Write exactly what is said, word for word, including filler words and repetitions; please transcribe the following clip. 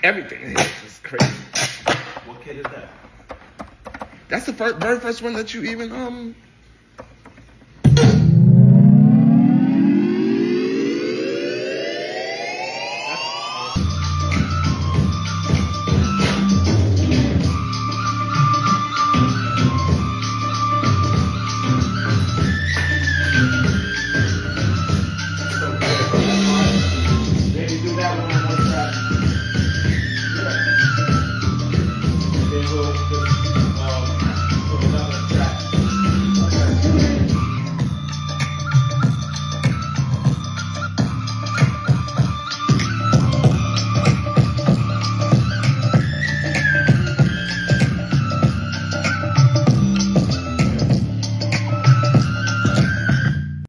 everything. It's just crazy. What kid is that? That's the first, very first one that you even um